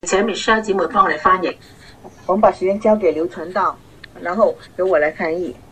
請米莎姊妹幫我哋翻譯。 我們把時間交給劉傳道，然後由我來翻譯。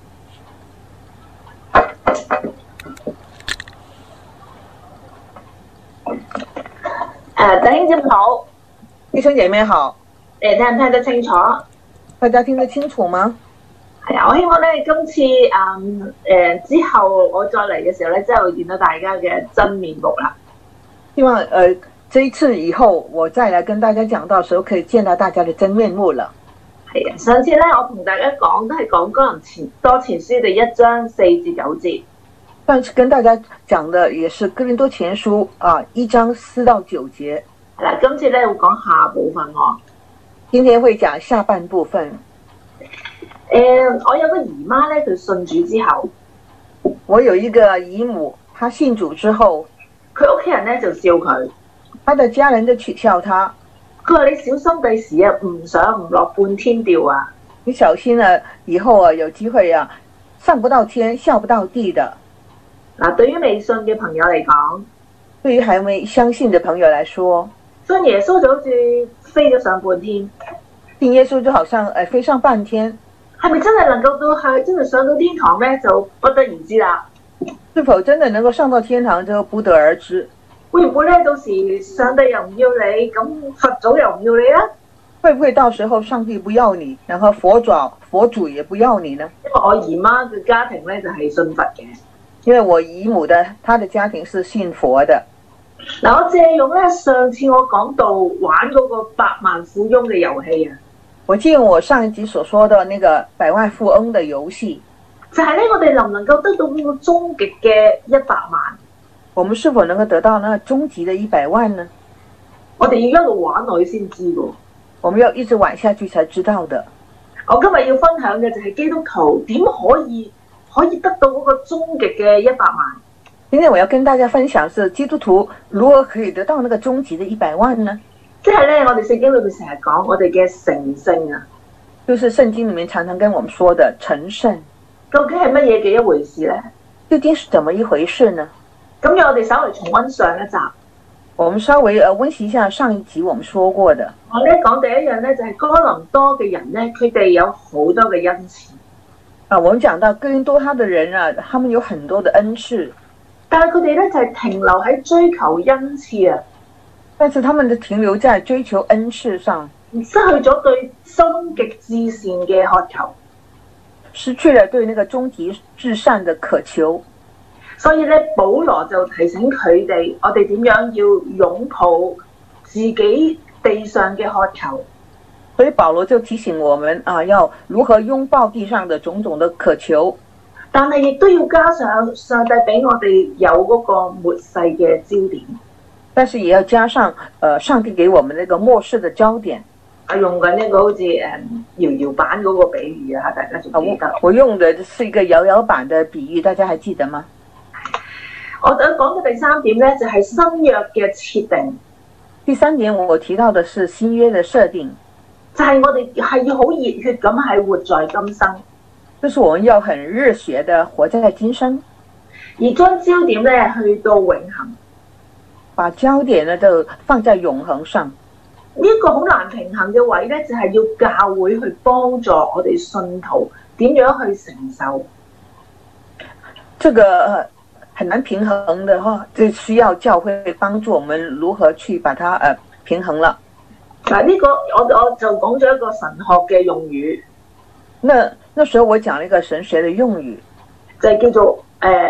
弟兄姊妹好， 弟兄姐妹好， 聽唔聽得清楚？ 大家聽得清楚嗎？ 係啊，我希望咧今次之後我再嚟嘅時候咧，真係會見到大家嘅真面目啦。 希望這一次以後我再來跟大家講到時候，可以見到大家的真面目了。 係啊，上次咧我同大家講都係講哥林多前書第1章4至9節。 上次跟大家講的也是哥林多前書1章4到9節。 係啦，今次咧會講下部分喎。 今天會講下半部分。 我有個姨媽咧，佢信主之後， 我有一個姨母，她信主之後， 佢屋企人咧就笑佢， 她的家人就取笑她。 佢話你小心第時啊，唔上唔落半天吊啊！ 你小心啊，以後啊有機會啊上不到天，下不到地的。 嗱，對於未信嘅朋友嚟講， 對於還未相信的朋友來說， 信耶穌就好似飛咗上半天， 信耶穌就好像飛上半天。 係咪真係能夠真係上到天堂咧？就不得而知啦。 是否真的能夠上到天堂就不得而知。 會唔會咧？到時上帝又唔要你，咁佛祖又唔要你啊？ 會不會到時候上帝不要你，然後佛祖也不要你呢？ 因為我姨媽嘅家庭咧就係信佛嘅。 因為我姨母她的家庭是信佛的。 嗱，我借用咧上次我講到玩嗰個百萬富翁嘅遊戲啊。 我借用我上一集所說的那個百萬富翁的遊戲， 就係咧，我哋能唔能夠得到呢個終極嘅100萬？ 我們是否能夠得到那終極的100萬呢？ 我哋要一路玩落去先知㗎。 我們要一直玩下去才知道的。 我今日要分享嘅就係基督徒點可以得到嗰個終極嘅100萬。 今天我要跟大家分享是基督徒如何可以得到那個終極的100萬呢？ 即係咧，我哋聖經裏面成日講我哋嘅成聖啊， 就是聖經裏面常常跟我們說的成聖， 究竟係乜嘢嘅一回事咧？ 究竟是怎麼一回事呢？ 咁讓我哋稍微重溫上一集。 我們稍微溫習一下上一集我們說過的。 我咧講第一樣咧就係哥林多嘅人咧，佢哋有好多嘅恩賜。 我們講到哥林多他的人啊，他們有很多的恩賜， 但係佢哋咧就係停留喺追求恩賜啊。 但是他們的停留在追求恩賜上， 失去咗對終極至善嘅渴求， 失去了對那個終極至善的渴求。 所以咧，保羅就提醒佢哋，我哋點樣要擁抱自己地上嘅渴求。 所以保羅就提醒我們要如何擁抱地上的種種的渴求， 但係亦都要加上上帝俾我哋有嗰個末世嘅焦點。 但是也要加上上帝給我們那個末世的焦點。 用緊呢個好似搖搖板嗰個比喻啊，大家仲記得？ 我用的是一個搖搖板的比喻，大家還記得嗎？ 我講嘅第3點咧，就係新約嘅設定。 第3點我提到的是新約的設定， 就係我哋係要好熱血咁係活在今生。 就是我們要很熱血的活在今生， 而將焦點咧去到永恆。 把焦點呢就放在永恆上。 呢一個好難平衡嘅位咧，就係要教會去幫助我哋信徒點樣去承受。 這個很難平衡的話，就需要教會幫助我們如何去把它平衡了。 嗱，呢個我就講咗一個神學嘅用語。 那時候我講了一個神學的用語， 就係叫做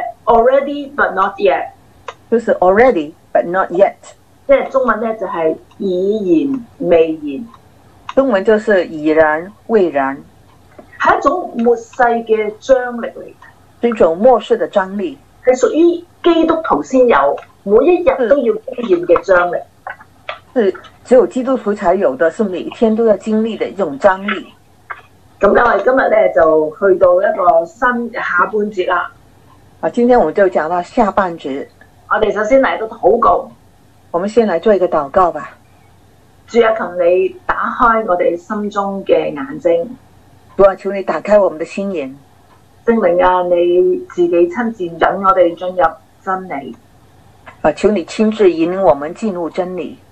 already but not yet， 就是 already but not yet， 即係中文咧就係已然未然。 中文就是已然未然， 係一種末世嘅張力嚟， 是一種末世的張力， 係屬於基督徒先有，每一日都要經驗嘅張力， 是只有基督徒才有的，是每一天都要經歷的一種張力。 咁咧，我哋今日咧就去到一個新下半節啦。 今天我們就講到下半節。 我哋首先嚟到禱告， 我們先來做一個禱告吧。 主啊，求你打開我哋心中嘅眼睛。 主啊，求你打開我們的心眼。 聖靈啊，你自己親自引我哋進入真理。 求你親自引領我們進入真理。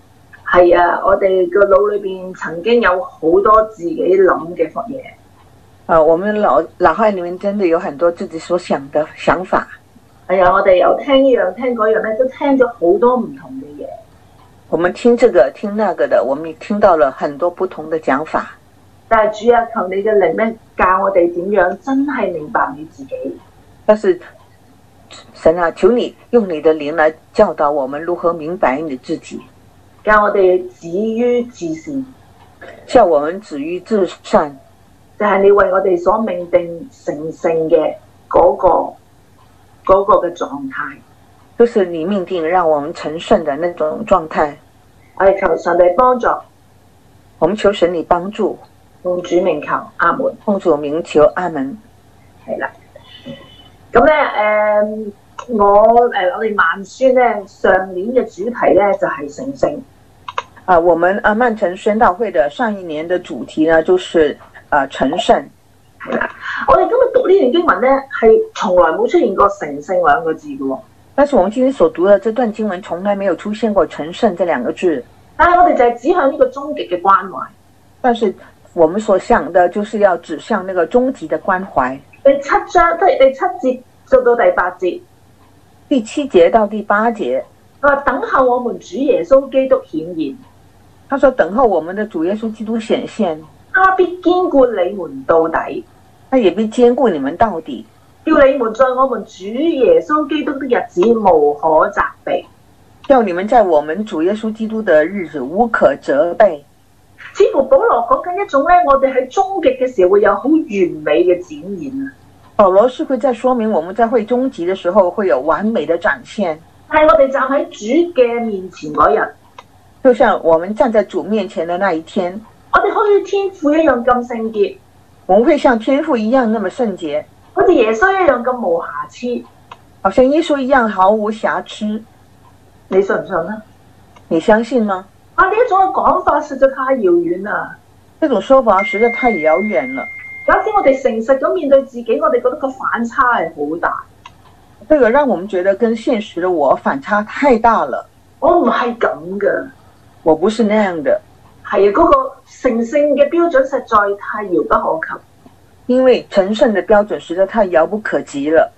係啊，我哋個腦裏邊曾經有好多自己諗嘅嘢。 我們腦海裡面真的有很多自己所想的想法。 係啊，我哋又聽呢樣聽嗰樣咧，都聽咗好多唔同嘅嘢。 我們聽這個聽那個的，我們也聽到了很多不同的講法。 但係主啊，求你嘅靈咧教我哋點樣真係明白你自己。 但是神啊，求你用你的靈來教導我們如何明白你自己。 教我哋止於至善， 叫我們止於至善， 就係你為我哋所命定成聖嘅嗰個嘅狀態， 就是你命定讓我們成聖的那種狀態。 我哋求上帝幫助， 我們求神你幫助， 奉主名求，阿門。 奉主名求，阿門。 係啦，咁咧我哋萬宣咧上年嘅主題咧就係成聖。 我們曼城宣道會的上一年的主題呢，就是成聖。 係啦，我哋今日讀呢段經文咧，係從來冇出現過成聖兩個字嘅喎。 但是我們今天所讀的這段經文，從來沒有出現過成聖這兩個字。 但係我哋就係指向呢個終極嘅關懷。 但是我們所想的，就是要指向那個終極的關懷。 第七章，即係第7節到第8節， 第7節到第8節， 佢話等候我們主耶穌基督顯現。 他說等候我們的主耶穌基督顯現， 他必堅固你們到底， 他也必堅固你們到底， 叫你們在我們主耶穌基督的日子無可責備。 叫你們在我們主耶穌基督的日子無可責備。 似乎保羅講緊一種咧，我哋喺終極嘅時候會有好完美嘅展現啊！ 保羅是會在說明我們在會終極的時候會有完美的展現。 但係我哋站喺主嘅面前嗰日， 就像我們站在主面前的那一天， 我哋好似天父一樣咁聖潔， 我們會像天父一樣那麼聖潔， 好似耶穌一樣咁無瑕疵， 好像耶穌一樣毫無瑕疵。 你信唔信呢？ 你相信嗎？ 呢一種嘅講法實在太遙遠啦！ 這種說法實在太遙遠了。 有時我哋誠實咁面對自己，我哋覺得個反差係好大。 這個讓我們覺得跟現實的我反差太大了。 我唔係咁嘅， 我不是那樣的。 係啊，嗰個成聖嘅標準實在太遙不可及。 因為成聖的標準實在太遙不可及了。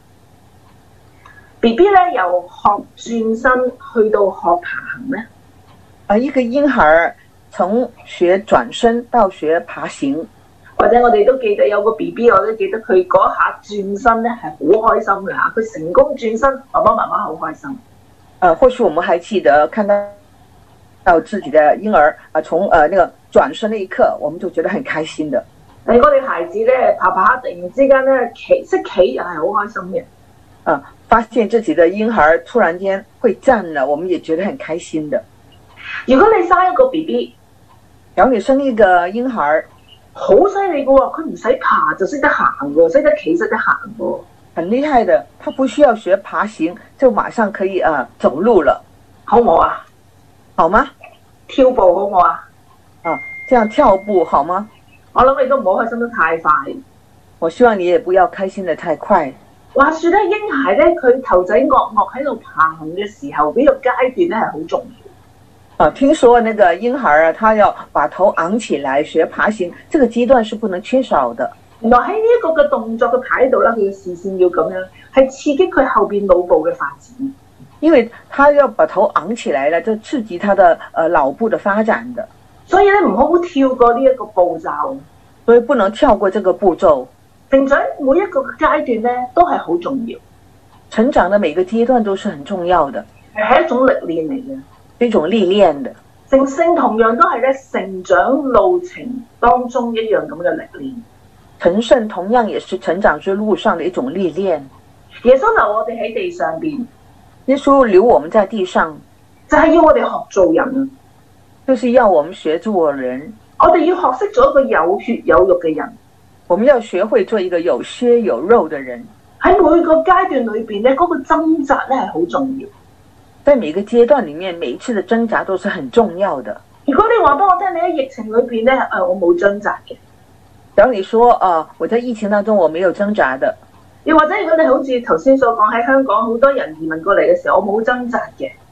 BB 咧由學轉身去到學爬行咧。 一個嬰孩從學轉身到學爬行， 或者我哋都記得有個 BB， 我都記得佢嗰下轉身咧係好開心嘅嚇，佢成功轉身，爸爸媽媽好開心。 或許我們還記得看到自己的嬰兒從那個轉身那一刻，我們就覺得很開心的。 我哋孩子咧爬爬下，突然之間咧識企又係好開心嘅。 發現自己的嬰孩突然間會站了，我們也覺得很開心的。 如果你生一個 BB， 然後你生一個嬰孩， 好犀利嘅喎，佢唔使爬就識得行喎，識得企識得行喎， 很厲害的。他不需要學爬行，就馬上可以走路了， 好唔好啊？ 好嗎？ 跳步好唔好啊？ 這樣跳步好嗎？ 我諗你都唔好開心得太快。 我希望你也不要開心得太快。 話說咧，嬰孩咧佢頭仔惡惡喺度爬行嘅時候，呢個階段咧係好重要。 聽說那個嬰孩他要把頭昂起來學爬行，這個階段是不能缺少的。 原來喺呢一個嘅動作嘅排喺度啦，佢嘅視線要咁樣，係刺激佢後邊腦部嘅發展。 因為他要把頭昂起來了，就刺激他的腦部的發展的。 所以咧唔好跳過呢一個步驟， 所以不能跳過這個步驟。 成長每一個階段咧都係好重要， 成長的每個階段都是很重要的， 係一種歷練嚟嘅。 一種歷練的。 成聖同樣都係咧成長路程當中一樣咁嘅歷練。 成聖同樣也是成長之路上的一種歷練。 耶穌留我哋喺地上邊， 耶穌留我們在地上， 就係要我哋學做人， 就是要我們學做人。 我哋要學識做一個有血有肉嘅人， 我們要學會做一個有血有肉的人。 喺每個階段裏邊咧，嗰個掙扎咧係好重要。 在每個階段裡面，每一次的掙扎都是很重要的。 如果你話俾我聽，你喺疫情裏邊咧，我冇掙扎嘅。 假如你說我在疫情當中我沒有掙扎的。 又或者如果你好似頭先所講喺香港好多人移民過嚟嘅時候，我冇掙扎嘅。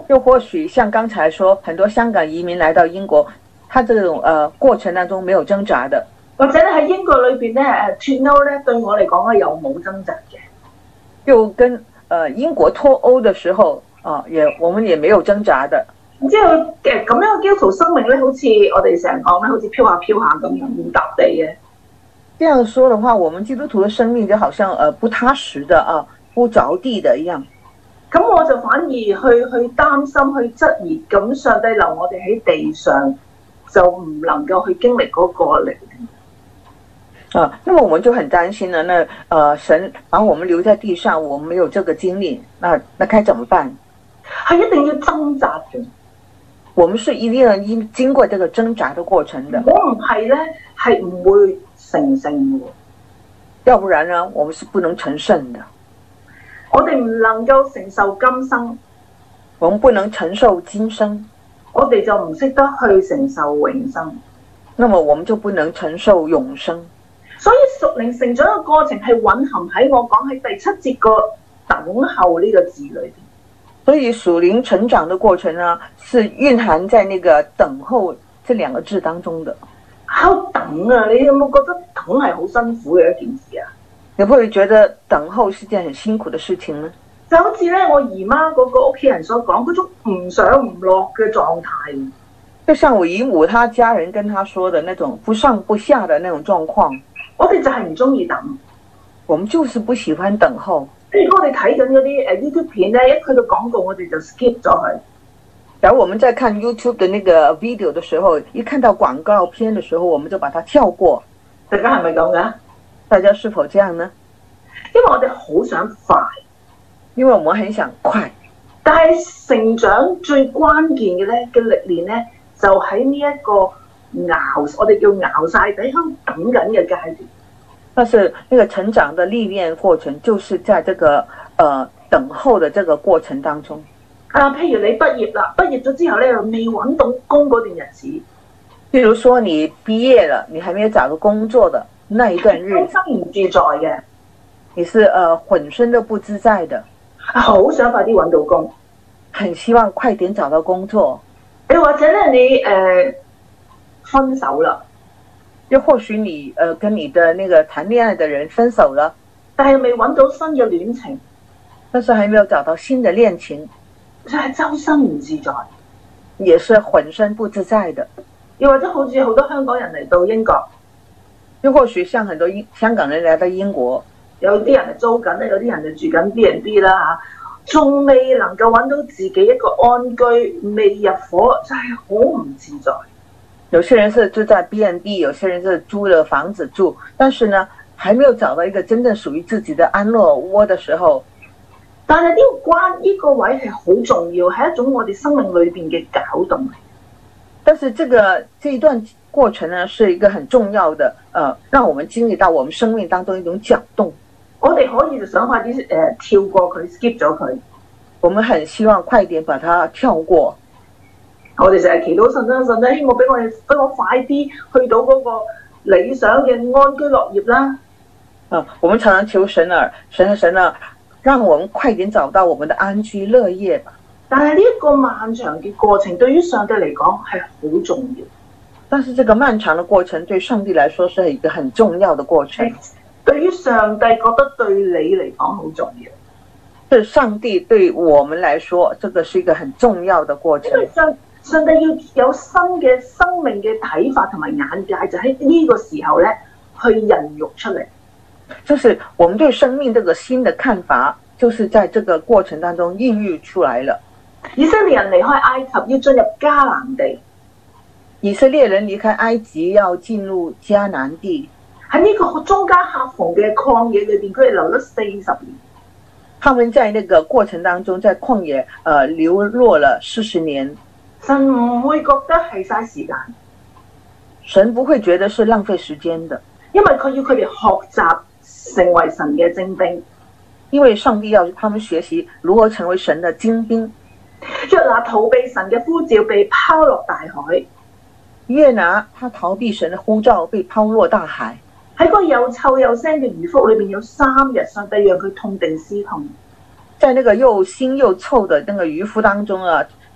又或許像剛才說，很多香港移民來到英國，他這種過程當中沒有掙扎的， 或者咧喺英國裏邊咧脫歐咧對我嚟講咧又冇掙扎嘅， 又跟英國脫歐的時候我們也沒有掙扎的。 即係咁樣嘅基督徒生命咧，好似我哋成日講咧，好似飄下飄下咁樣唔踏地嘅。 這樣說的話，我們基督徒的生命就好像不踏實的不着地的一樣。 咁我就反而去擔心、去質疑，咁上帝留我哋喺地上，就唔能夠去經歷嗰個歷練。 那麼我們就很擔心了。那神把我們留在地上，我們沒有這個經歷，那該怎麼辦？ 係一定要掙扎嘅。 我們是一定要經過這個掙扎的過程的。 我唔係咧，係唔會成聖嘅。 要不然呢，我們是不能成聖的。 我哋唔能夠承受今生， 我們不能承受今生， 我哋就唔識得去承受永生。 那麼我們就不能承受永生。 所以屬靈成長嘅過程係蘊含喺我講喺第7節個等候呢個字裏邊。 所以屬靈成長的過程呢，是蘊含在那個等候這2個字當中的。 好等啊！你有冇覺得等係好辛苦嘅一件事啊？ 你會覺得等候是件很辛苦的事情呢？ 就好似咧我姨媽嗰個屋企人所講嗰種唔上唔落嘅狀態。 就像我姨母她家人跟她說的那種不上不下的那種狀況。 我哋就係唔中意等， 我們就是不喜歡等候。 如果我哋睇緊嗰啲YouTube 片咧，一去到廣告我哋就 skip 咗佢。 假如我們在看 YouTube 的那個 video 的時候，一看到廣告片的時候，我們就把它跳過。 大家係咪咁噶？ 大家是否這樣呢？ 因為我哋好想快， 因為我們很想快。 但係成長最關鍵嘅咧嘅歷練咧，就喺呢一個我哋叫熬晒底喺等緊嘅階段。 但是那個成長的歷練過程，就是在這個等候的這個過程當中。 譬如你畢業啦，畢業咗之後咧又未揾到工嗰段日子。 譬如說你畢業了，你還沒有找到工作的那一段日子， 心唔自在嘅， 你是渾身都不自在的， 好想快啲揾到工， 很希望快點找到工作。 又或者咧你分手啦。 又或許你跟你的那個談戀愛的人分手了， 但係未揾到新嘅戀情， 但是還沒有找到新的戀情， 就係周身唔自在， 也是渾身不自在的。 又或者好似好多香港人嚟到英國， 又或許像很多香港人來到英國， 有啲人係租緊咧，有啲人就住緊 B&B 啦嚇，仲未能夠揾到自己一個安居，未入伙，真係好唔自在。 有些人是住在 B&B， 有些人是租了房子住，但是呢，還沒有找到一個真正屬於自己的安樂窩的時候。 但係呢個位係好重要，係一種我哋生命裏邊嘅攪動。 但是這一段過程呢，是一個很重要的，讓我們經歷到我們生命當中一種攪動。 我哋可以就想快啲跳過佢 skip 咗佢， 我們很希望快點把它跳過。 我哋成日祈禱神啦，希望俾我快啲去到嗰個理想嘅安居樂業啦。 我們常常求神啊，神啊，讓我們快點找到我們的安居樂業吧。 但係呢一個漫長嘅過程，對於上帝嚟講係好重要。 但是這個漫長的過程對上帝來說是一個很重要的過程。 對於上帝覺得對你嚟講好重要。 對上帝對我們來說，這個是一個很重要的過程。 上帝要有新嘅生命嘅睇法同埋眼界，就喺呢個時候咧去孕育出嚟。 就是我們對生命這個新的看法，就是在這個過程當中孕育出來了。 以色列人離開埃及要進入迦南地， 以色列人離開埃及要進入迦南地， 喺呢個中間夾縫嘅曠野裏邊，佢哋留咗40年。 他們在那個過程當中，在曠野流落了40年。 神唔會覺得係嘥時間， 神不會覺得是浪費時間的， 因為佢要佢哋學習成為神嘅精兵。 因為上帝要他們學習如何成為神的精兵。 約拿逃避神嘅呼召，被拋落大海。 約拿他逃避神的呼召，被拋落大海。 喺個又臭又腥嘅魚腹裏邊，有3日，上帝讓佢痛定思痛。 在那個又腥又臭的那個魚腹當中啊，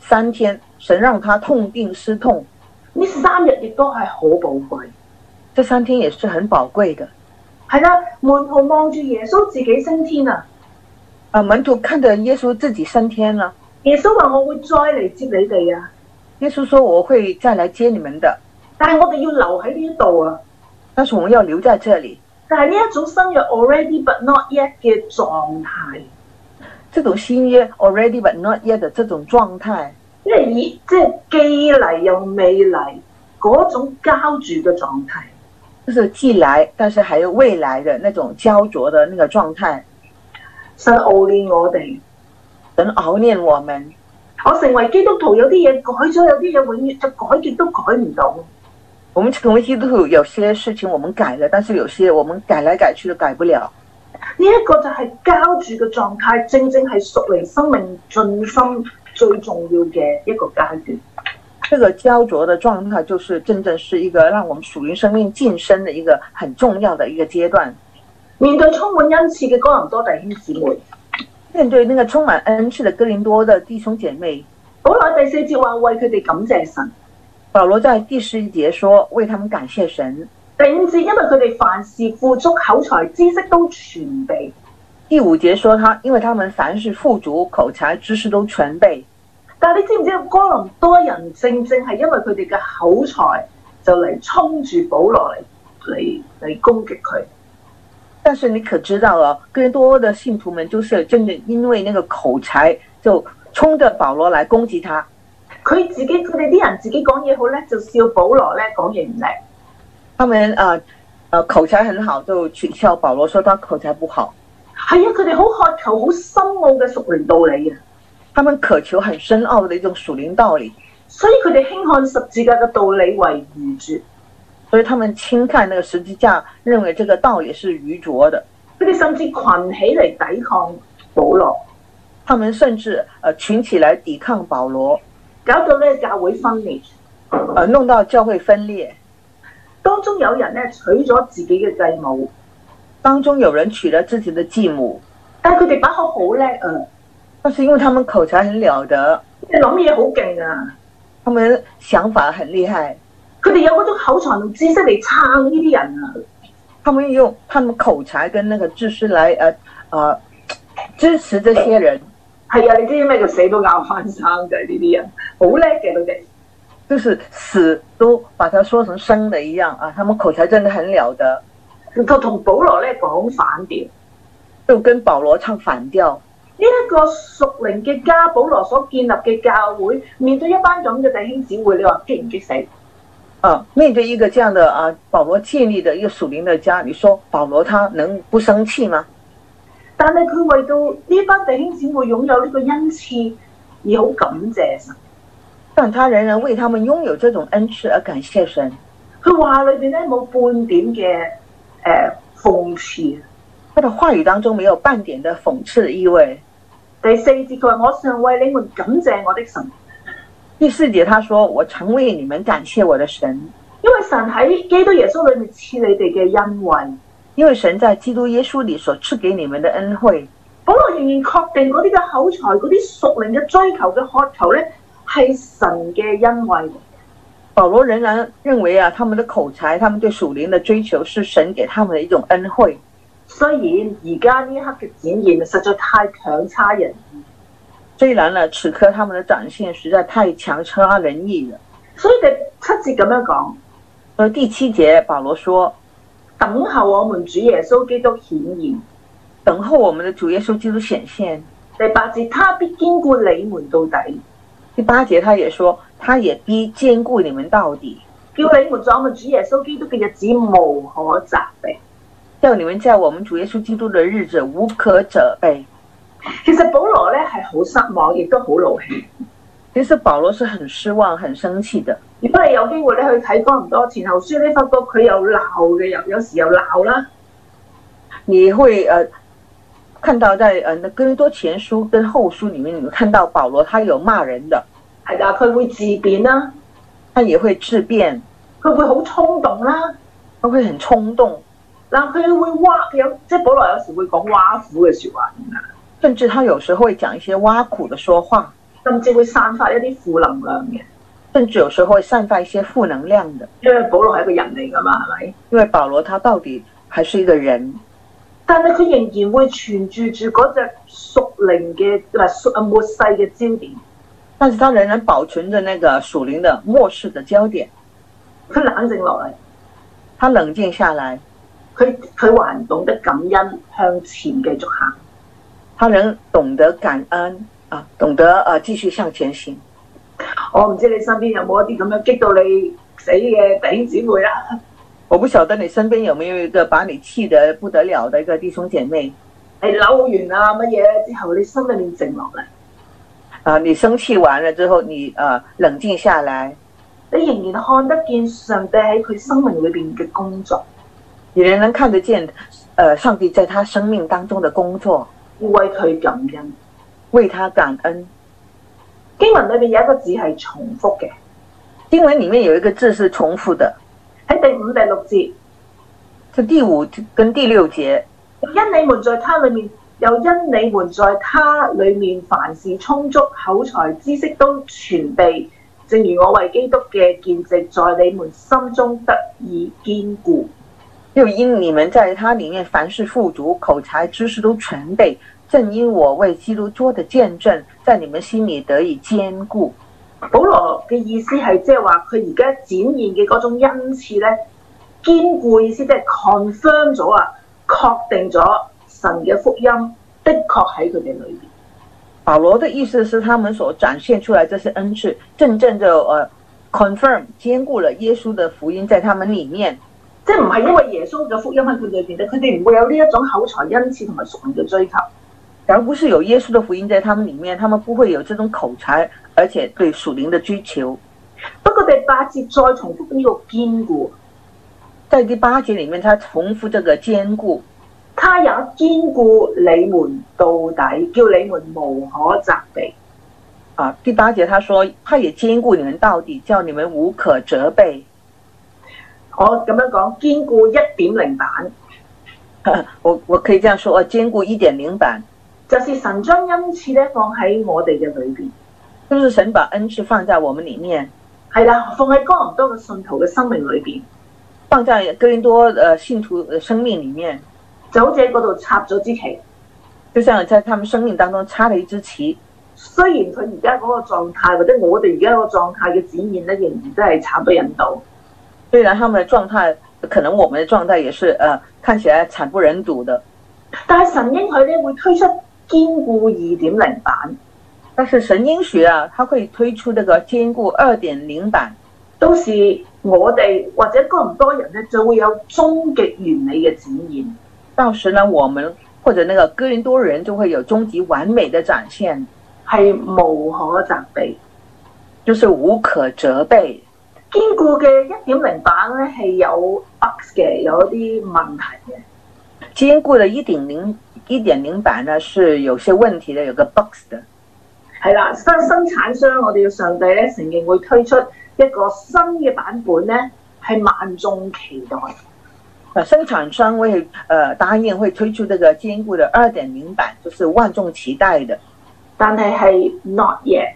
3天，神讓他痛定思痛。 呢3日亦都係好寶貴。 這3天也是很寶貴的。 係啦，門徒望住耶穌自己升天啊！ 門徒看着耶穌自己升天了。 耶穌話：我會再嚟接你哋啊！ 耶穌說：我會再來接你們的。 但係我哋要留喺呢度啊！ 但是我們要留在這裡。 但係呢一種新約 already but not yet 嘅狀態， 這種新約 already but not yet 的這種狀態， 即係既嚟又未嚟嗰種膠住嘅狀態， 就是既來但是還有未來的那種膠著的那個狀態。 神熬煉我哋， 神熬煉我們。 我成為基督徒有啲嘢改咗，有啲嘢永遠就改極都改唔到。 我們成為基督徒，有些事情我們改了，但是有些我們改來改去都改不了。 呢一個就係膠住嘅狀態，正正係屬靈生命進深最重要嘅一個階段。 這個膠著的狀態，就是真正是一個讓我們屬靈生命晉升的一個很重要的一個階段。 面對充滿恩賜嘅哥林多弟兄姊妹， 面對那個充滿恩賜的哥林多的弟兄姐妹， 保羅第4節話為佢哋感謝神。 保羅在第11節說為他們感謝神。 第5節因為佢哋凡事富足，口才知識都全備。 第5節說因為他們凡事富足，口才知識都全備。 但係你知唔知哥林多人正正係因為佢哋嘅口才就嚟衝住保羅嚟攻擊佢？ 但是你可知道啊，哥林多的信徒們就是真的因為那個口才就衝着保羅來攻擊他。 佢哋啲人自己講嘢好叻，就笑保羅咧講嘢唔叻。 他們口才很好，就取笑保羅，說他口才不好。 係啊，佢哋好渴求好深奧嘅屬靈道理啊！ 他們渴求很深奧的一種屬靈道理， 所以佢哋輕看十字架嘅道理為愚拙。 所以他們輕看那個十字架，認為這個道理是愚拙的。 佢哋甚至群起嚟抵抗保羅。 他們甚至群起來抵抗保羅。 搞到咧教會分裂， 弄到教會分裂。 當中有人咧娶咗自己嘅繼母， 當中有人娶了自己的繼母， 但係佢哋把口好叻啊！ 但是因為他們口才很了得， 諗嘢好勁啊！ 他們想法很厲害， 佢哋有嗰種口才同知識嚟撐呢啲人啊！ 他們用他們口才跟那個知識來支持這些人。 係啊，你知咩叫死都拗翻生嘅呢啲人，好叻嘅佢哋， 就是死都把它說成生的一樣啊！他們口才真的很了得， 就同保羅咧講反調， 就跟保羅唱反調。 呢一個屬靈嘅家，保羅所建立嘅教會，面對一班咁嘅弟兄姊妹，你話激唔激死？ 面對一個這樣的保羅建立的一個屬靈的家，你說保羅他能不生氣嗎？ 但係佢為到呢班弟兄姊妹擁有呢個恩賜而好感謝神， 但他仍然為他們擁有這種恩賜而感謝神。 佢話裏邊咧冇半點嘅諷刺， 他的話語當中沒有半點的諷刺的意味。 第4節佢話：我常為你們感謝我的神。 第4節他說：我常為你們感謝我的神， 因為神喺基督耶穌裏面賜你哋嘅恩惠。 因為神在基督耶穌裏所賜給你們的恩惠。 保羅仍然確定嗰啲嘅口才、嗰啲屬靈嘅追求嘅渴求咧，係神嘅恩惠。 保羅仍然認為他們的口才、他們對屬靈的追求是神給他們的一種恩惠。 雖然而家呢一刻嘅展現實在太強差人意， 雖然此刻他們的展現實在太強差人意了。 所以第7節咁樣講。 而第7節保羅說： 等候我們主耶穌基督顯現， 等候我們的主耶穌基督顯現。 第8節，他必堅固你們到底。 第8節他也說，他也必堅固你們到底， 叫你們在我們主耶穌基督嘅日子無可責備。 叫你們在我們主耶穌基督的日子無可責備。 其實保羅咧係好失望，亦都好怒氣。 其實保羅是很失望、很生氣的。 如果你有機會咧去睇哥林多前後書，你發覺佢又鬧嘅，有時又鬧啦。 你會看到在哥林多前書跟後書裡面，你會看到保羅他有罵人的。 係㗎，佢會自辯啦， 他也會自辯， 佢會好衝動啦， 他會很衝動。 嗱，佢會即係保羅有時會講挖苦嘅説話， 甚至他有時候會講一些挖苦的說話。 甚至會散發一啲負能量嘅。 甚至有時候會散發一些負能量的。 因為保羅係一個人嚟㗎嘛，係咪？ 因為保羅他到底還是一個人， 但係佢仍然會存住嗰隻屬靈嘅末世嘅焦點。 但是他仍然保存着那個屬靈的末世的焦點。 佢冷靜落嚟， 他冷靜下來， 佢還懂得感恩，向前繼續行。 他仍懂得感恩啊，懂得繼續向前行。 我唔知你身邊有冇一啲咁樣激到你死嘅弟兄姊妹啊？ 我不曉得你身邊有沒有一個把你氣得不得了的一個弟兄姐妹。 你嬲完啊乜嘢之後，你心裏面靜落嚟。 啊，你生氣完了之後，你冷靜下來， 你仍然看得見上帝喺佢生命裏邊嘅工作， 你仍然看得見上帝在他生命當中的工作， 為佢感恩， 為他感恩。 經文裏面有一個字係重複嘅， 經文裡面有一個字是重複的， 喺第5、第6節， 是第5跟第6節。 因你們在他裏面，又因你們在他裏面凡事充足，口才知識都全備，正如我為基督嘅見證，在你們心中得以堅固。 又因你們在他裡面凡事富足，口才知識都全備，正因我為基督做的見證，在你們心裡得以堅固。 保羅嘅意思係即係話佢而家展現嘅嗰種恩賜咧，堅固意思即係 confirm 咗啊，確定咗神嘅福音的確喺佢哋裏邊。 保羅的意思是，他們所展現出來這些恩賜，真正就confirm 堅固了耶穌的福音在他們裡面。 即係唔係因為耶穌嘅福音喺佢裏邊咧，佢哋唔會有呢一種口才恩賜同埋屬靈嘅追求。 而不是有耶穌的福音在他們裡面，他們不會有這種口才，而且對屬靈的追求。 不過第8節再重複呢個堅固， 在第8節裡面，他重複這個堅固， 他也堅固你們到底，叫你們無可責備。 啊，第8節他說，他也堅固你們到底，叫你們無可責備。 我咁樣講，堅固1.0版， 我可以這樣說，堅固1.0版。 就是神將恩賜咧放喺我哋嘅裏邊， 就是神把恩賜放在我們裡面， 係啦，放喺哥林多嘅信徒嘅生命裏邊， 放在哥林多信徒嘅生命裡面， 就好似喺嗰度插咗支旗， 就像在他們生命當中插了一支旗。 雖然佢而家嗰個狀態，或者我哋而家嗰個狀態嘅展現咧，仍然都係慘不忍睹。 雖然他們嘅狀態，可能我們嘅狀態也是看起來慘不忍睹的， 但係神應許咧會推出堅固2.0版， 但是神應許啊，他會推出這個堅固2.0版。 到時我哋或者哥林多人咧就會有終極完美嘅展現。 到時呢，我們或者那個哥林多人就會有終極完美的展現， 係無可責備， 就是無可責備。 堅固嘅1.0版咧係有 bugs 嘅，有一啲問題嘅。 堅固的1.0版呢是有些問題的，有個 bugs 的。 係啦，生產商我哋要上帝咧承認會推出一個新嘅版本咧，係萬眾期待。 生產商會答應會推出這個堅固的2.0版，就是萬眾期待的。 但係 not yet。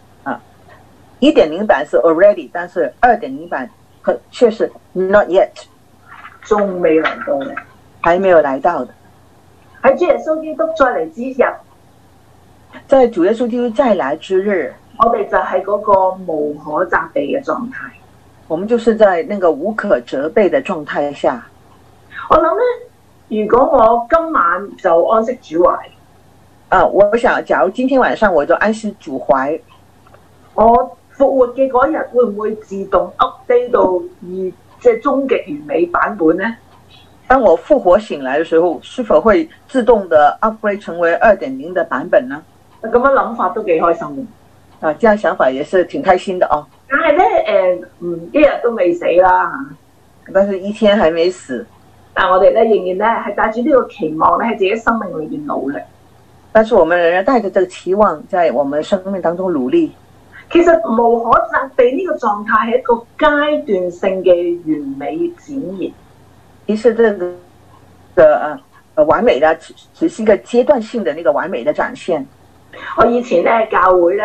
1.0版是 already， 但是2.0版卻是 not yet， 仲未嚟到嘅， 還沒有來到的。 喺主耶穌基督再嚟之日， 在主耶穌基督再來之日， 我哋就係嗰個無可責備嘅狀態。 我們就是在那個無可責備的狀態下。 我諗咧，如果我今晚就安息主懷， 我想假如今天晚上我就安息主懷，我復活嘅嗰日會唔會自動 update 到即係終極完美版本呢？ 當我復活醒來的時候，是否會自動的 upgrade 成為2.0的版本呢？ 咁樣諗法都幾開心嘅。 這樣想法也是挺開心的哦。 但係咧，一日都未死啦， 但是一天還沒死。 但我哋咧仍然咧係帶住呢個期望咧喺自己生命裏邊努力。 但是我們仍然帶着這個期望，在我們生命當中努力。 其實無可責備呢個狀態係一個階段性嘅完美展現。 其實這個完美的只是一個階段性的那個完美的展現。 我以前咧教會咧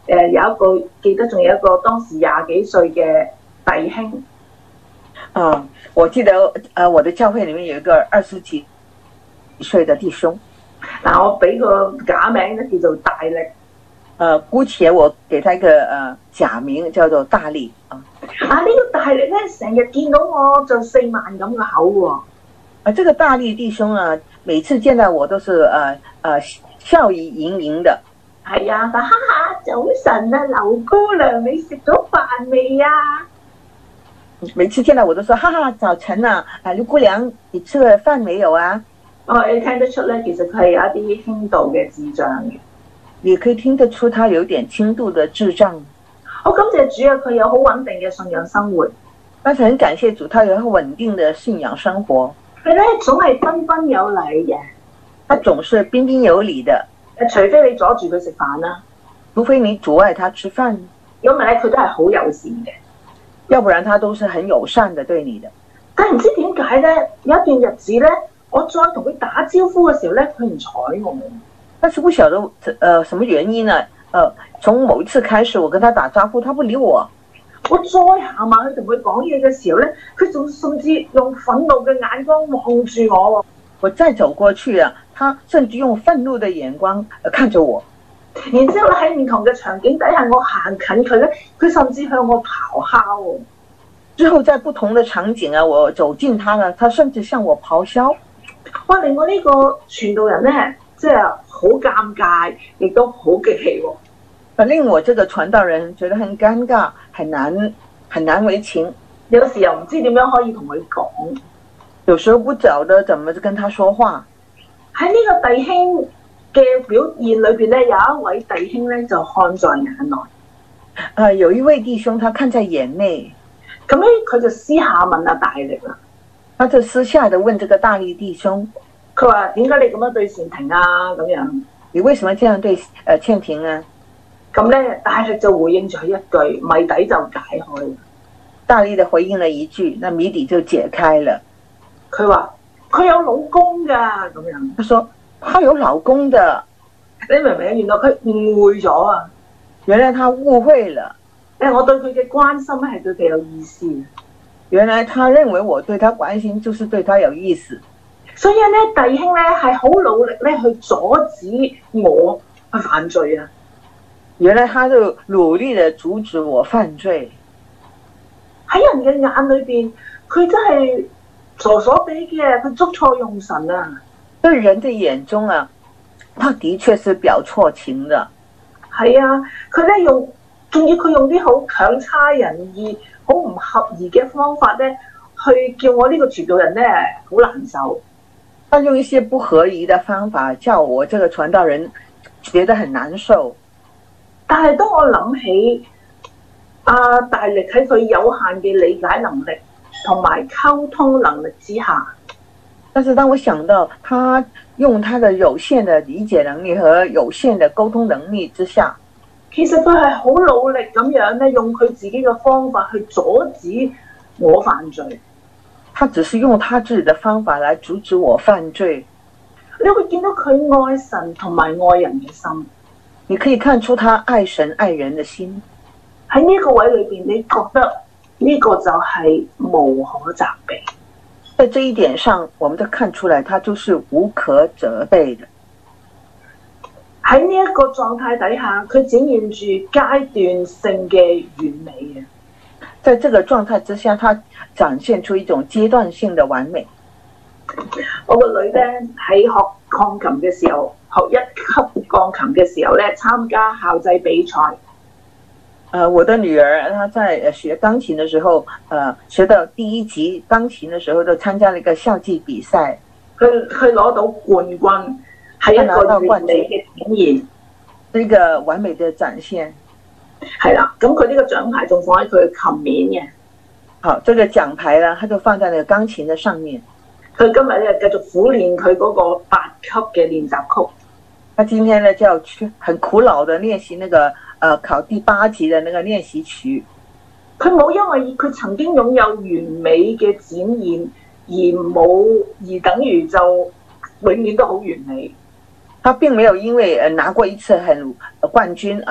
有一個記得仲有一個當時20幾歲嘅弟兄。 我記得我的教會裡面有一個20幾歲的弟兄。 嗱，我俾個假名咧叫做大力。 姑且我給他一個假名叫做大力啊。 呢個大力咧成日見到我就4萬咁嘅口喎。 這個大力弟兄啊，每次見到我都是笑意盈盈的。 係啊，哈哈，早晨啊，劉姑娘，你食咗飯未啊？ 每次見到我都說哈哈，早晨啊，劉姑娘，你吃了飯沒有啊？ 你聽得出咧，其實佢係有一啲輕度嘅智障嘅。 你可以聽得出他有點輕度的智障。 我感謝主啊，佢有好穩定嘅信仰生活。 但是很感謝主，他有很穩定的信仰生活。 佢咧總係彬彬有禮嘅。 他總是彬彬有禮的。 除非你阻住佢食飯啦， 除非你阻礙他吃飯。 如果唔係咧，佢都係好友善嘅。 要不然他都是很友善的對你的。 但係唔知點解咧，有一段日子咧，我再同佢打招呼嘅時候咧，佢唔睬我。 但是不曉得什麼原因呢？從某一次開始，我跟他打招呼，他不理我。 我再行埋去同佢講嘢嘅時候咧，佢仲甚至用憤怒嘅眼光望住我。 我再走過去啊，他甚至用憤怒的眼光看着我。 然之後咧，喺唔同嘅場景底下，我行近佢咧，佢甚至向我咆哮。 之後在不同的場景啊，我走近他呢，他甚至向我咆哮。 哇！令我呢個傳道人咧，即係好尷尬，亦都好激氣喎。 令我這個傳道人覺得很尷尬，很難為情。 有時又唔知點樣可以同佢講， 有時候不曉得怎麼跟他說話。 喺呢個弟兄嘅表現裏邊咧，有一位弟兄咧就看在眼內。 有一位弟兄，他看在眼內。 咁咧，佢就私下問阿大力啦。 他就私下的問這個大力弟兄， 佢話：點解你咁樣對倩婷啊？咁樣， 你為什麼這樣對倩婷啊？ 咁咧，大力就回應咗一句，謎底就解開。 大力的回應了一句，那謎底就解開了。 佢話：佢有老公㗎，咁樣。 他說：他有老公的。 你明唔明？原來佢誤會咗啊！ 原來他誤會了。 我對佢嘅關心咧係對佢有意思。 原來他認為我對他關心就是對他有意思。 所以咧，弟兄咧係好努力咧去阻止我去犯罪啊！ 原來他就努力地阻止我犯罪。 喺人嘅眼裏邊，佢真係傻傻地嘅，佢捉錯用神啊！ 在人的眼中啊，他的確是表錯情的。 係啊，佢咧仲要佢用啲好強差人意、好唔合宜嘅方法咧，去叫我呢個傳道人咧好難受。 他用一些不合宜的方法，叫我這個傳道人覺得很難受。 但係當我諗起大力喺佢有限嘅理解能力同埋溝通能力之下， 但是當我想到他用他的有限的理解能力和有限的溝通能力之下， 其實佢係好努力咁樣咧，用佢自己嘅方法去阻止我犯罪。 他只是用他自己的方法來阻止我犯罪。 你會見到佢愛神同埋愛人嘅心， 你可以看出他愛神愛人的心。 喺呢個位裏邊，你覺得呢個就係無可責備。 在這一點上，我們都看出來，他就是無可責備的。 喺呢一個狀態底下，佢展現住階段性嘅完美嘅。 在這個狀態之下，他展現出一種階段性的完美。 我個女咧喺學鋼琴嘅時候，學1級鋼琴嘅時候咧，參加校際比賽。 我的女兒她在學鋼琴的時候，學到第1級鋼琴的時候，就參加了一個校際比賽。 佢攞到冠軍，係一個完美嘅展現， 是一個完美的展現。 係啦，咁佢呢個獎牌仲放喺佢嘅琴面嘅。 好，這個獎牌呢，它就放在那個鋼琴的上面。 佢今日咧繼續苦練佢嗰個8級嘅練習曲。 他今天呢就要去很苦惱的練習那個考第8級的那個練習曲。 佢冇因為佢曾經擁有完美嘅展現而等於就永遠都好完美。 他並沒有因為拿過一次很冠軍啊，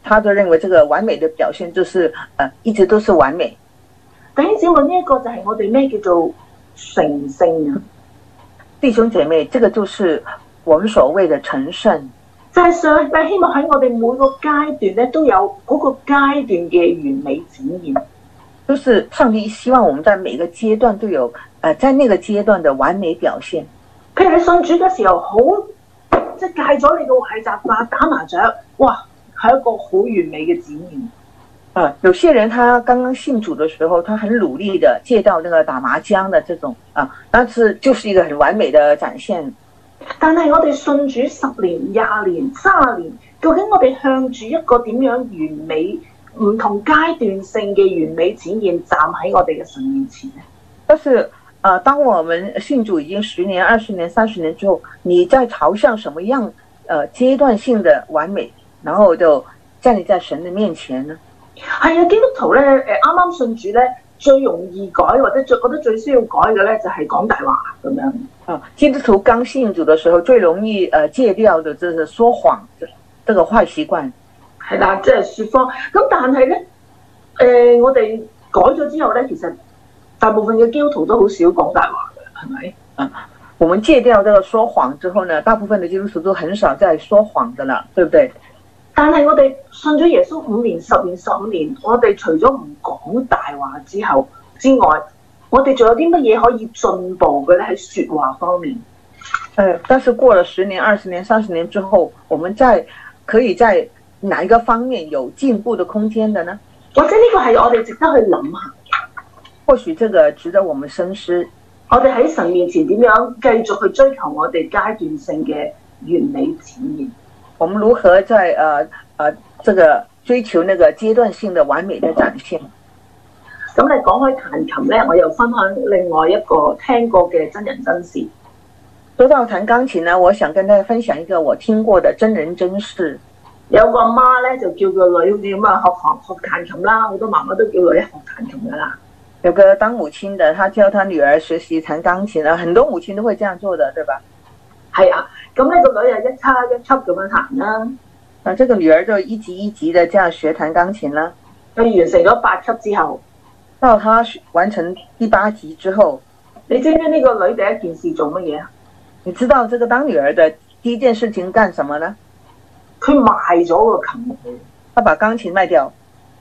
他就認為這個完美的表現就是一直都是完美。 弟兄姊妹，呢一個就係我哋咩叫做成聖啊？ 弟兄姐妹，這個就是我們所謂的成聖， 就係上帝希望喺我哋每個階段咧都有嗰個階段嘅完美展現。 就是上帝希望我們在每個階段都有在那個階段的完美表現。 譬如你信主嘅時候，好即係戒咗你個壞習慣打麻雀，哇，係一個好完美嘅展現。 有些人他剛剛信主的時候，他很努力的戒掉那個打麻將的這種但是就是一個很完美的展現。 但係我哋信主10年、20年、30年，究竟我哋向住一個點樣完美、唔同階段性嘅完美展現站喺我哋嘅神面前呢？ 但是當我們信主已經10年、20年、30年之後，你在朝向什麼樣階段性的完美，然後就站立在神的面前呢？ 係啊，基督徒咧啱啱信主咧，最容易改或者覺得最需要改嘅咧，就係講大話咁樣。 基督徒剛信主的時候，最容易戒掉的就是說謊這個壞習慣。 係啦，即係説謊。咁但係咧，我哋改咗之後咧，其實大部分嘅基督徒都好少講大話嘅，係咪？ 我們戒掉這個說謊之後呢，大部分的基督徒都很少再說謊的啦，對不對？ 但係我哋信咗耶穌5年、10年、15年，我哋除咗唔講大話之外，我哋仲有啲乜嘢可以進步嘅咧？喺説話方面。 但是過了10年、20年、30年之後，我們可以在哪一個方面有進步的空間的呢？ 或者呢個係我哋值得去諗下。 或許這個值得我們深思。 我哋喺神面前點樣繼續去追求我哋階段性嘅完美展現？ 我們如何在這個追求那個階段性的完美的展現？ 咁你講開彈琴咧，我又分享另外一個聽過嘅真人真事。 說到彈鋼琴呢，我想跟大家分享一個我聽過的真人真事。 有個阿媽咧就叫個女好似咁啊學彈琴啦，好多媽媽都叫女學彈琴噶啦。 有個當母親的，她教她女兒學習彈鋼琴啦，很多母親都會這樣做的，對吧？ 係啊，咁呢個女係一叉一級咁樣彈啦。 這個女兒就一級一級的這樣學彈鋼琴啦。 佢完成咗8級之後， 到她完成第8級之後， 你知唔知呢個女第一件事做乜嘢啊？ 你知道這個當女兒的第一件事情幹什麼呢？ 佢賣咗個琴去， 她把鋼琴賣掉。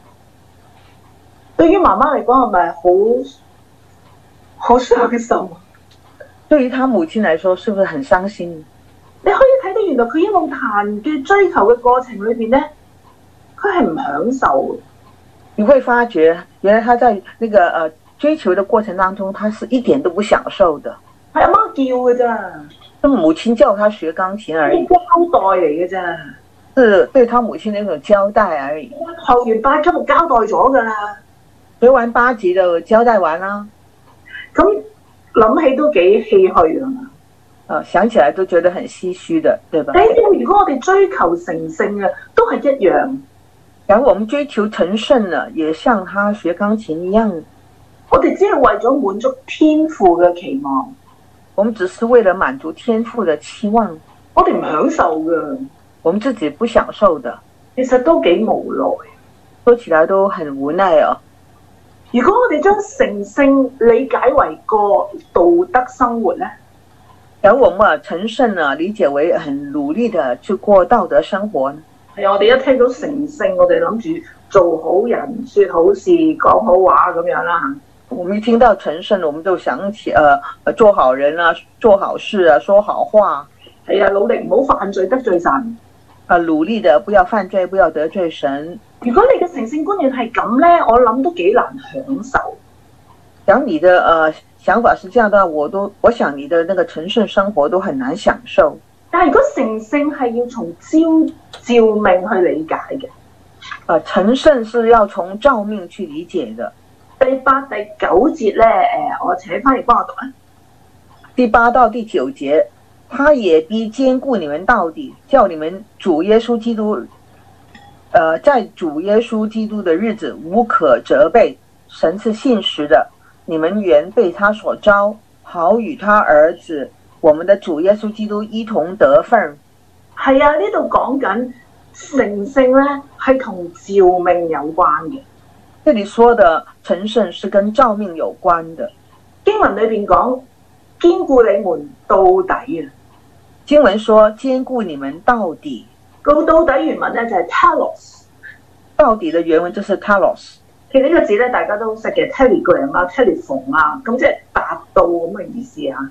對於媽媽嚟講係咪好傷心？ 對於她母親來說，是不是很傷心？ 你可以睇到原來佢一路彈嘅追求嘅過程裏邊咧，佢係唔享受嘅。你會發覺，原來她在那個追求的過程當中，她是一點都不享受的。 係阿媽叫嘅咋， 是母親叫她學鋼琴而已， 交代嚟嘅咋， 是對她母親的一種交代而已。 學完8級就交代咗噶啦， 學完8級就交代完啦。 咁諗起都幾唏噓啊！ 想起來都覺得很唏噓的，對吧？ 如果我哋追求成聖啊，都係一樣。 然後我們追求成聖呢，也像他學鋼琴一樣。 我哋只係為咗滿足天父嘅期望， 我們只是為了滿足天父的期望。 我哋唔享受噶， 我們自己不享受的， 其實都幾無奈。 說起來都很無奈哦。 如果我哋將成聖理解為個道德生活咧， 然後我們成聖呢理解為很努力的去過道德生活呢？ 係我哋一聽到成聖，我哋諗住做好人、說好事、講好話咁樣啦。 我們一聽到成聖，我們就想起做好人啊，做好事啊，說好話。 係啊，努力唔好犯罪得罪神。 努力的不要犯罪，不要得罪神。 如果你嘅成聖觀念係咁咧，我諗都幾難享受。 假如你的想法是這樣的，我想你的那個成聖生活都很難享受。 但係如果成聖係要從照命去理解嘅， 成聖是要從照命去理解的。 第8、第9節咧，我請翻譯幫我讀啊。 第8到第9節，他也必堅固你們到底，叫你們主耶穌基督，在主耶穌基督的日子無可責備。神是信實的，你們原被他所召，好與他兒子我們的主耶穌基督一同得分。 係啊，呢度講緊成聖咧， 係同召命有關嘅。 這裡說的成聖是跟召命有關的。 經文裏邊講堅固你們到底啊。 經文說堅固你們到底。 個到底原文咧就係 telos。 到底的原文就是 telos。 其實呢個字咧大家都識嘅 telegram 啊 telephone 啊，咁即係達到咁嘅意思啊。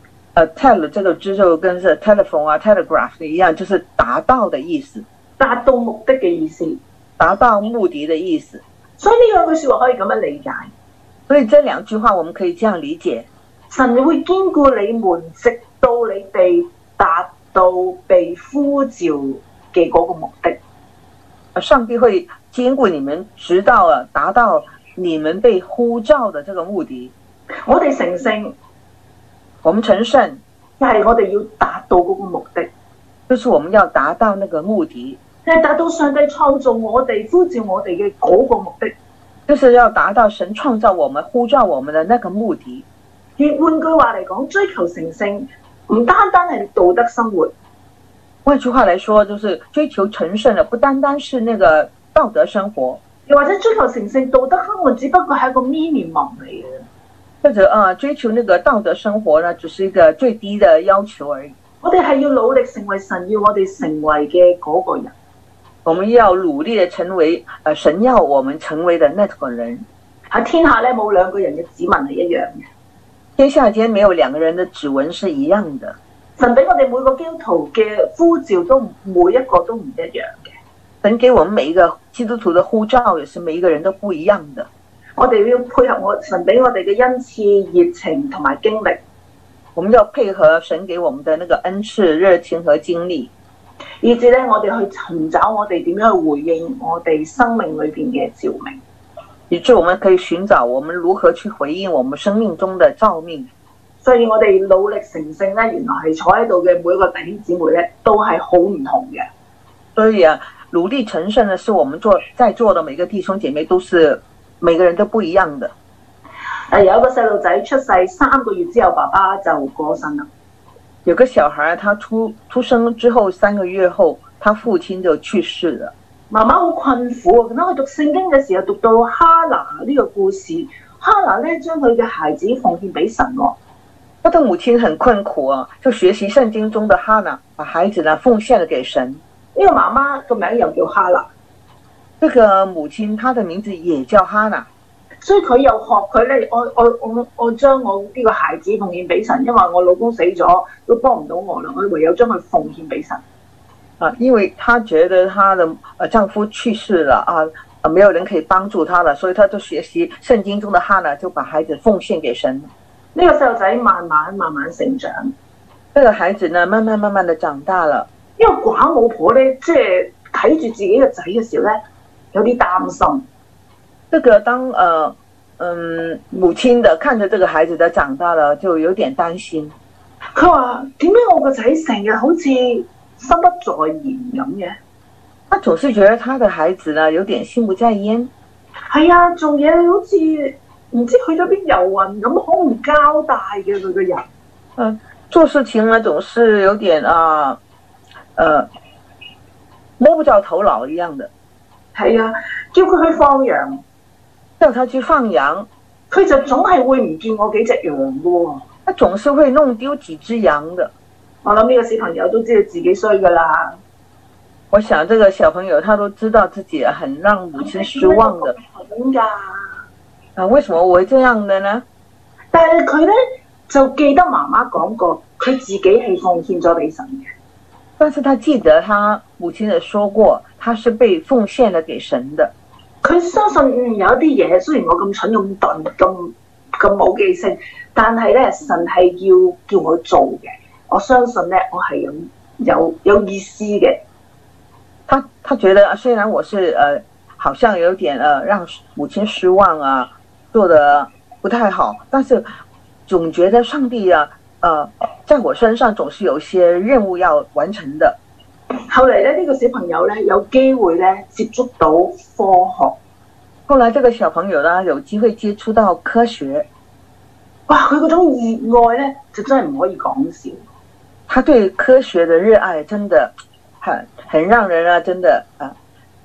tel 這個字就跟是 telephone 啊 telegraph 一樣，就是達到的意思， 達到目的嘅意思， 達到目的的意思。 所以呢兩句說話可以咁樣理解。 所以這兩句話我們可以這樣理解： 神會堅固你們，直到你哋達到被呼召嘅嗰個目的。 上帝會堅固你們，直到達到你們被呼召的這個目的。 我哋成聖， 我們成聖， 係我哋要達到嗰個目的， 就是我們要達到那個目的， 係達到上帝創造我哋、呼召我哋嘅嗰個目的， 就是要達到神創造我們、呼召我們的那個目的。 而換句話嚟講，追求成聖唔單單係道德生活。 換句話來說，就是追求成聖的不單單是那個道德生活， 又或者追求成聖道德生活只不過係一個 minimum 嚟嘅。 或者追求那個道德生活呢，只是一個最低的要求而已。 我哋係要努力成為神要我哋成為嘅嗰個人。 我們要努力的成為神要我們成為的那個人。 喺天下咧冇兩個人嘅指紋係一樣嘅。 天下間沒有兩個人的指紋是一樣的。 神俾我哋每個基督徒嘅呼召都每一個都唔一樣嘅。 神給我們每一個基督徒的呼召也是每一個人都不一樣的。 我哋要配合神俾我哋嘅恩賜、熱情同埋經歷。 我們要配合神給我們的那個恩賜、熱情和經歷， 以至咧我哋去尋找我哋點樣去回應我哋生命裏邊嘅召命。 以致我們可以尋找我們如何去回應我們生命中的召命。 所以我哋努力成聖咧，原來係坐喺度嘅每一個弟兄姊妹咧，都係好唔同嘅。 所以努力成聖呢，是我們在座的每個弟兄姐妹都是每個人都不一樣的。 有一個細路仔出世3個月之後，爸爸就過身啦。 有個小孩，他出生之後3個月後，他父親就去世了。 媽媽好困苦，咁佢讀聖經嘅時候讀到哈拿呢個故事，哈拿咧將佢嘅孩子奉獻俾神。 他的母親很困苦啊，就學習聖經中的哈拿，把孩子呢奉獻了給神。 呢個媽媽個名又叫哈拿， 這個母親她的名字也叫哈拿， 所以佢又學佢咧，我將我呢個孩子奉獻俾神，因為我老公死咗都幫唔到我啦，我唯有將佢奉獻俾神。 因為她覺得她的丈夫去世了沒有人可以幫助她了，所以她就學習聖經中的哈拿，就把孩子奉獻給神。 呢個細路仔慢慢成長， 這個孩子呢慢慢的長大了。 因為寡母婆咧，即係睇住自己嘅仔嘅時候咧，有啲擔心。 這個當母親的看着這個孩子的長大了，就有點擔心。 佢話：點解我個仔成日好似心不在焉咁嘅？ 他總是覺得他的孩子呢有點心不在焉。 係啊，做嘢好似唔知去咗邊遊魂咁，好唔交代嘅佢個人。 做事情呢總是有點摸不着頭腦一樣的。 係啊，叫佢去放羊， 叫他去放羊， 佢就總係會唔見我幾隻羊嘅喎。 他總是會弄丟幾隻羊的。 我諗呢個小朋友都知道自己衰噶啦。 我想這個小朋友他都知道自己很讓母親失望的。為什麼我會這樣的呢？ 但係佢咧就記得媽媽講過，佢自己係奉獻咗俾神嘅。 但是他記得他母親的說過，他是被奉獻了給神的。 佢相信有一啲嘢，雖然我咁蠢咁鈍咁冇記性，但係咧神係要叫我做嘅。我相信咧，我係有意思嘅。 他覺得雖然我是好像有點讓母親失望做得不太好，但是總覺得上帝在我身上總是有些任務要完成的。 後嚟咧，呢個小朋友咧有機會咧接觸到科學。 後來這個小朋友呢有機會接觸到科學。 哇！佢嗰種熱愛咧就真係唔可以講笑。他對科學的熱愛真的很讓人真的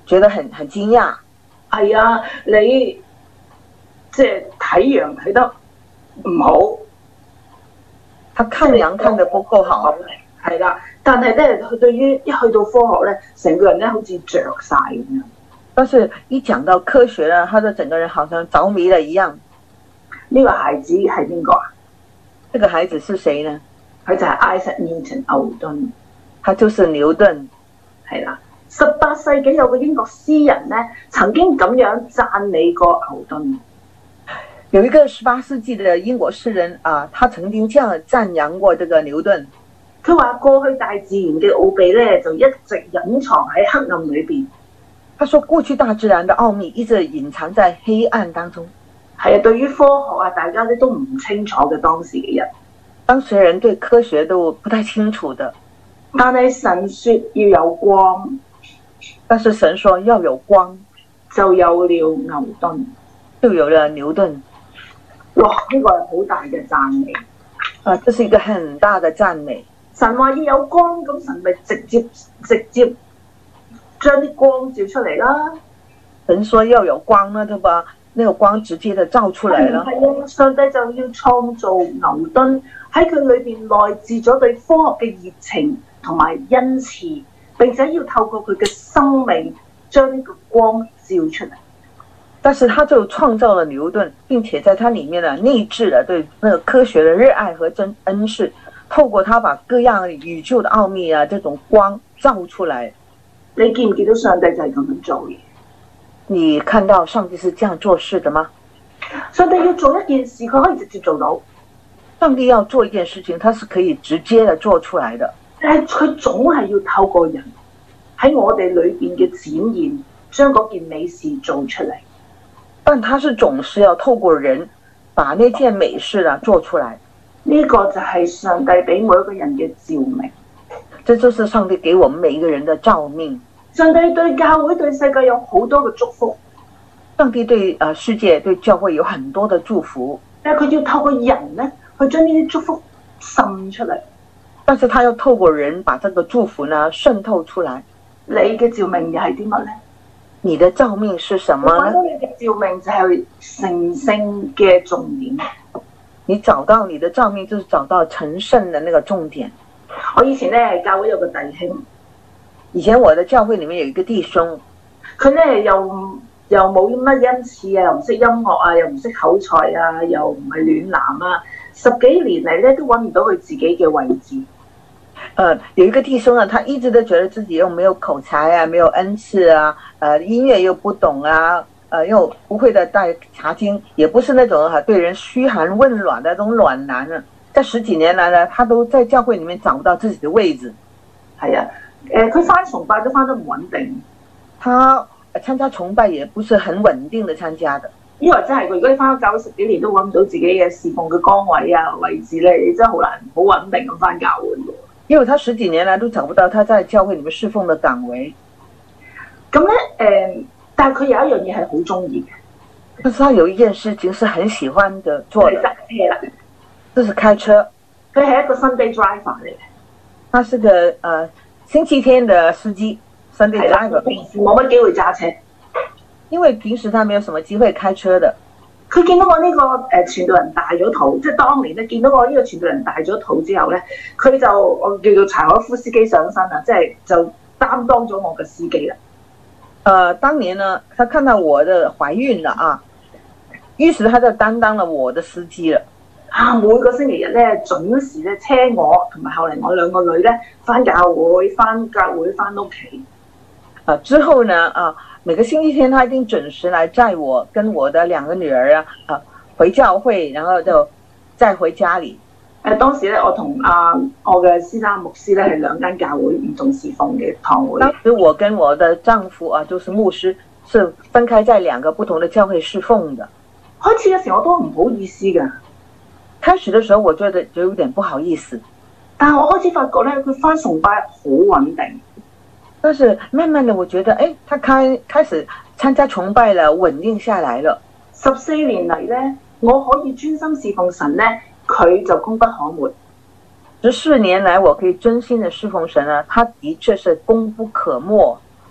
覺得很驚訝。 係啊，你即係睇羊睇得唔好， 他看羊看得不夠好。 係啦，但係咧，佢對於一去到科學咧，成個人咧好似着晒咁樣。 但是一講到科學呢，他的整個人好像着迷了一樣。 呢個孩子係邊個啊？ 這個孩子是誰呢？ 佢就係 Isaac Newton 牛頓。 他就是牛頓。 係啦，18世紀有個英國詩人咧，曾經咁樣讚美過牛頓。 有一個18世紀的英國詩人啊，他曾經這樣讚揚過這個牛頓。 佢話過去大自然嘅奧秘咧，就一直隱藏喺黑暗裏邊。 他說過去大自然的奧秘一直隱藏在黑暗當中。 係啊，對於科學啊，大家咧都唔清楚嘅當時嘅人。 當時人對科學都不太清楚的。 但係神說要有光， 但是神說要有光， 就有了牛頓， 就有了牛頓。 哇！呢個係好大嘅讚美啊，這是一個很大的讚美。 神話要有光，咁神咪直接將啲光照出嚟啦。 神說要有光呢，對吧？那個光直接的照出來了。 係啊，上帝就要創造牛頓，喺佢裏邊內置咗對科學嘅熱情同埋恩慈，並且要透過佢嘅生命將呢個光照出嚟。 但是他就創造了牛頓，並且在他裏面呢內置了對那個科學的熱愛和恩賜，透過他把各樣宇宙的奧秘啊，這種光照出來。 你見唔見到上帝就係咁樣做嘅？ 你看到上帝是這樣做事的嗎？ 上帝要做一件事，佢可以直接做到。 上帝要做一件事情，他是可以直接的做出來的。 但係佢總係要透過人喺我哋裏邊嘅展現，將嗰件美事做出嚟。 但他是總是要透過人把那件美事啊做出來。 呢個就係上帝俾每一個人嘅召命。 這就是上帝給我們每一個人的召命。 上帝對教會對世界有好多嘅祝福。 上帝對世界對教會有很多的祝福。 但係佢要透過人咧，去將呢啲祝福滲出嚟。 但是他要透過人把這個祝福呢滲透出來。 你嘅召命又係啲乜咧？ 你的召命是什麼呢？ 我覺得你嘅召命就係成聖嘅重點。 你找到你的召命，就是找到成聖的那個重點。 我以前咧教會有個弟兄， 以前我的教會裡面有一個弟兄， 佢咧又冇乜恩賜啊，又唔識音樂啊，又唔識口才啊，又唔係暖男啊，10幾年嚟咧都揾唔到佢自己嘅位置。 有一個弟兄啊，他一直都覺得自己又沒有口才啊，沒有恩賜啊，音樂又不懂啊，又不會的帶查經，也不是那種對人噓寒問暖的那種暖男啊。在10幾年來呢，他都在教會裡面找不到自己的位置。係啊，佢返崇拜都返得唔穩定。他參加崇拜也不是很穩定的參加的。因為真係，如果你返咗教會10幾年都揾唔到自己嘅侍奉嘅崗位啊位置咧，你真係好難好穩定咁返教會喎。因為他10幾年來都找不到他在教會裡面侍奉的崗位。咁咧但係佢有一樣嘢係好中意嘅。但是他有一件事情是很喜歡的做的。揸車啦。就是開車。佢係一個 Sunday driver 嚟嘅。他是個星期天的司機 ，Sunday driver。平時冇乜機會揸車，因為平時他沒有什麼機會開車的。佢見到我呢個傳道人大咗肚，即係當年咧見到我呢個傳道人大咗肚之後咧，佢就我叫做柴可夫斯基上身啦，即係就擔當咗我嘅司機啦。當年呢，他看到我的懷孕了啊，於是他就擔當了我的司機了。啊，每個星期日咧準時咧車我同埋後嚟我兩個女咧返教會、返屋企。之後呢每個星期天他一定準時來載我跟我的2個女兒回教會，然後就再回家裏。當時咧我同我嘅先生牧師咧係2間教會唔同侍奉嘅堂會。當時我跟我的丈夫就是牧師，是分開在2個不同的教會侍奉的。開始嘅時候我都唔好意思㗎。開始的時候我覺得就有點不好意思，但係我開始發覺咧佢返崇拜好穩定。但是慢慢的我覺得他開始參加崇拜了，穩定下來了。14年嚟咧我可以專心侍奉神咧，佢就功不可沒。14年來我可以專心的侍奉神啊，他的確是功不可沒。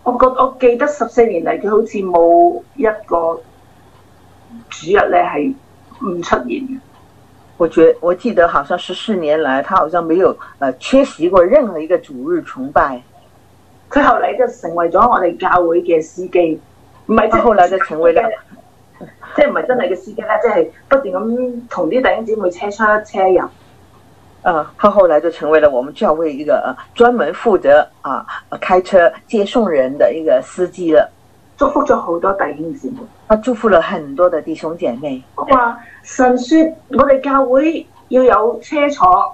我記得14年嚟，佢好似冇一個主日咧係唔出現嘅。 我記得好像14年來，他好像沒有缺席過任何一個主日崇拜。 佢後嚟就成為咗我哋教會嘅司機，唔係即係後來就成為了， 即係唔係真係嘅司機啦，即係不斷咁同啲弟兄姊妹車出車入。 他後來就成為了我們教會一個專門負責開車接送人的一個司機了。 祝福咗好多弟兄姊妹， 他祝福了很多的弟兄姐妹。 我話神說我哋教會要有車坐。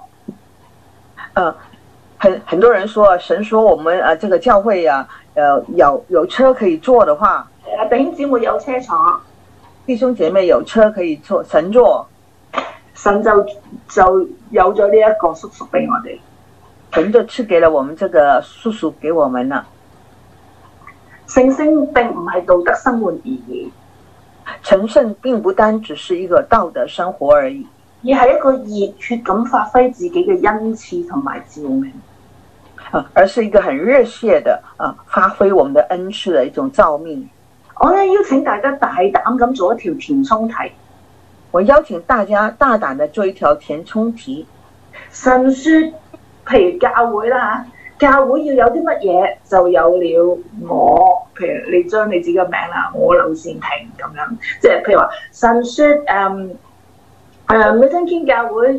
很多人說神說我們這個教會有車可以坐的話， 弟兄姊妹有車坐， 弟兄姐妹有車可以坐，神坐， 神就有咗呢一個叔叔俾我哋， 神就賜給了我們這個叔叔給我們了。 成聖並唔係道德生活而已， 成聖並不單只是一個道德生活而已， 而係一個熱血咁發揮自己嘅恩賜同埋召命， 而是一個很熱血的發揮我們的恩賜的一種召命。 我咧邀請大家大膽咁做一條填充題， 我邀請大家大膽的做一條填充題。 神說，譬如教會啦嚇，教會要有啲乜嘢就有了我，譬如你將你自己嘅名啦，我劉善庭咁樣，即係譬如話神說Milton Keynes 教會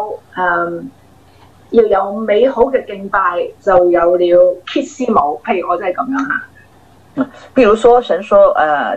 要有美好嘅敬拜，就有了 Kids 舞，譬如我真係咁樣啦。 比如說神說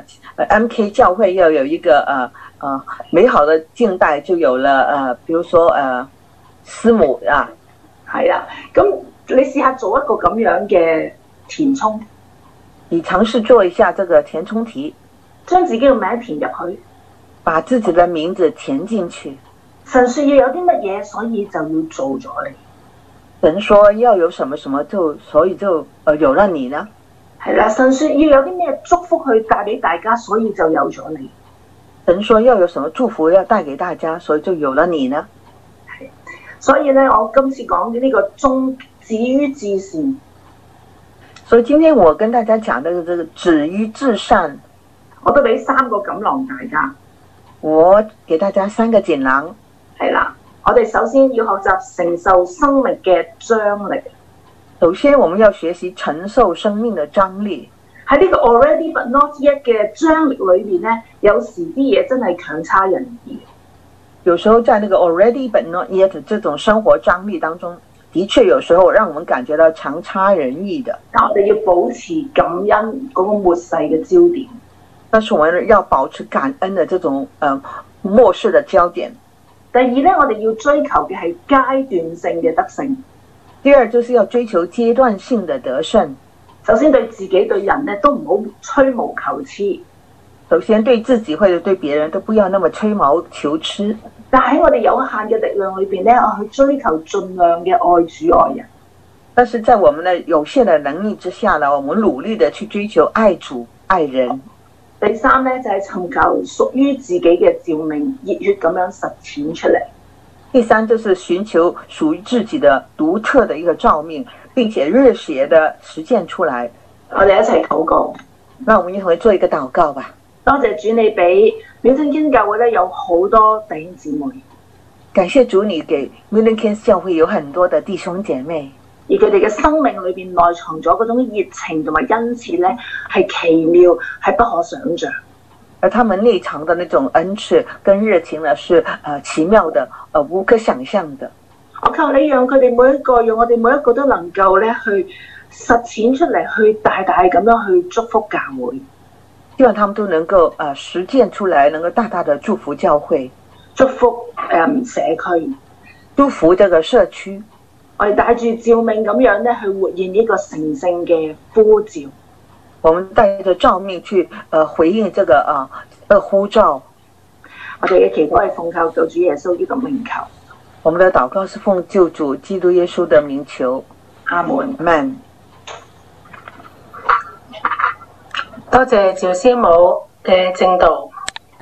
MK 教會要有一個美好的敬拜，就有了比如說師母啊， 係啦，咁你試下做一個咁樣嘅填充， 你嘗試做一下這個填充題， 將自己嘅名填入去， 把自己的名字填進去。 神說要有啲乜嘢，所以就要做咗你。 神說要有什麼什麼，所以就有了你呢？ 係啦，神說要有啲咩祝福去帶俾大家，所以就有咗你。 神說要有什麼祝福要帶給大家，所以就有了你呢？ 係，所以咧，我今次講嘅呢個終止於至善。 所以今天我跟大家講的這個止於至善， 我都俾3個錦囊大家。 我給大家3個錦囊。 係啦，我哋首先要學習承受生命嘅張力。 首先，我們要學習承受生命的張力。 喺呢個 already but not yet 嘅張力裏面咧，有時啲嘢真係強差人意。 有時候在那個 already but not yet 這種生活張力當中，的確有時候讓我們感覺到強差人意的。 但我哋要保持感恩嗰個末世嘅焦點。 但是我們要保持感恩的這種末世的焦點。 第二咧，我哋要追求嘅係階段性嘅得勝。 第二就是要追求階段性的得勝。 首先對自己對人咧都唔好吹毛求疵。 首先對自己或者對別人都不要那麼吹毛求疵。 但喺我哋有限嘅力量裏邊咧，我去追求盡量嘅愛主愛人。 但是在我們的有限的能力之下呢，我們努力的去追求愛主愛人。 第三咧就係尋求屬於自己嘅召命，熱血咁樣實踐出嚟。 第三就是尋求屬於自己的獨特的一個召命，並且熱血的實踐出來。 我哋一齊禱告。 那我們一同做一個禱告吧。 多謝主，你俾 Milton Keynes 教會咧有好多弟兄姊妹。 感謝主，你給 Milton Keynes 教會有很多的弟兄姐妹， 而佢哋嘅生命裏邊內藏咗嗰種熱情同埋恩賜咧，係奇妙，係不可想象。 而他們內藏的那種恩賜跟熱情呢，是奇妙的，無可想象的。 我求你讓佢哋每一個，讓我哋每一個都能夠咧去實踐出嚟，去大大咁樣去祝福教會。 希望他們都能夠實踐出來，能夠大大的祝福教會， 祝福社區， 祝福這個社區。 我哋帶住召命咁樣咧去活現呢個成聖嘅呼召。 我們帶着召命去回應這個呼召。 我哋嘅祈禱係奉靠救主耶穌基督名求。 我們的禱告是奉救主基督耶穌的名求。 阿門。 阿門。 多謝趙師母嘅證道。